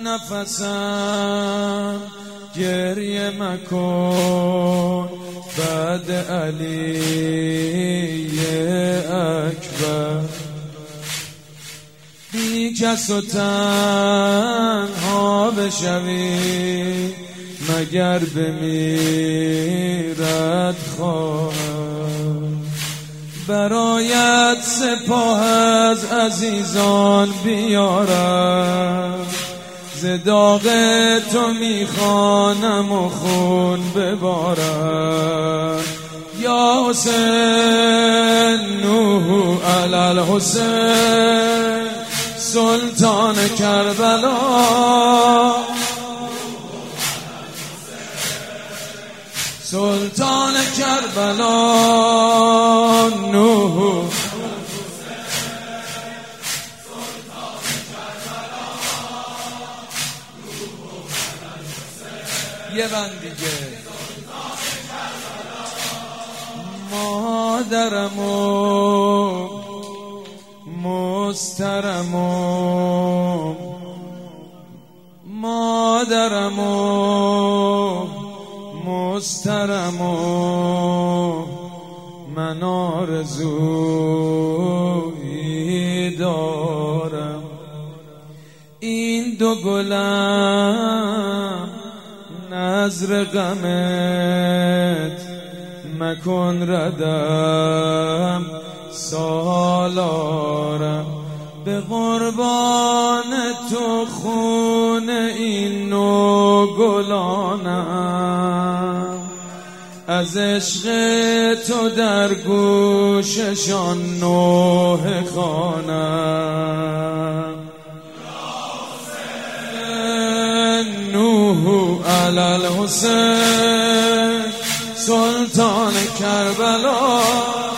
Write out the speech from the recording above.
نفسم گریه مکن بعد علی اکبر، بی کس و تنها بشوی مگر بمیرد خواهد. برایت سپاه از عزیزان بیارم، ز داغ تو میخوانم و خون ببارم. یا حسین نوح علی الحسین سلطان کربلا، سلطان کربلا نوح یه بند دیگه. مادرم و مسترم و مادرم و مسترم و من آرزویی دارم، این دو گلم نذر غمت مکن ردم سالارم. به قربان تو خون این نو گلانم، از عشق تو در گوششان نوحه خوانم. نوح علی الحسین سلطان کربلا.